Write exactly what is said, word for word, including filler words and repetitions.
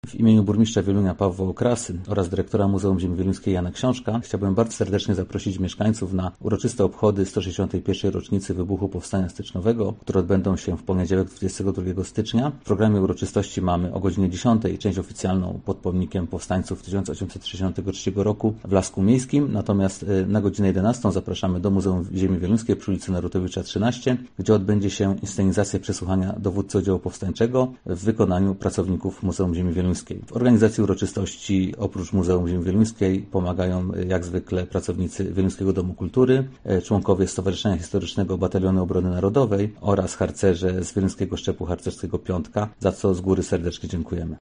W imieniu burmistrza Wielunia Pawła Okrasy oraz dyrektora Muzeum Ziemi Wieluńskiej Jana Książka chciałbym bardzo serdecznie zaprosić mieszkańców na uroczyste obchody sto sześćdziesiątej pierwszej rocznicy wybuchu Powstania Styczniowego, które odbędą się w poniedziałek dwudziestego drugiego stycznia. W programie uroczystości mamy o godzinie dziesiątej część oficjalną pod pomnikiem powstańców tysiąc osiemset sześćdziesiątego trzeciego roku w Lasku Miejskim, natomiast na godzinę jedenastą zapraszamy do Muzeum Ziemi Wieluńskiej przy ulicy Narutowicza trzynaście, gdzie odbędzie się inscenizacja przesłuchania dowódcy oddziału powstańczego w wykonaniu pracowników Muzeum Ziemi Wieluńskiej. W organizacji uroczystości oprócz Muzeum Ziemi Wieluńskiej pomagają jak zwykle pracownicy Wieluńskiego Domu Kultury, członkowie Stowarzyszenia Historycznego Batalionu Obrony Narodowej oraz harcerze z Wieluńskiego Szczepu Harcerskiego Piątka, za co z góry serdecznie dziękujemy.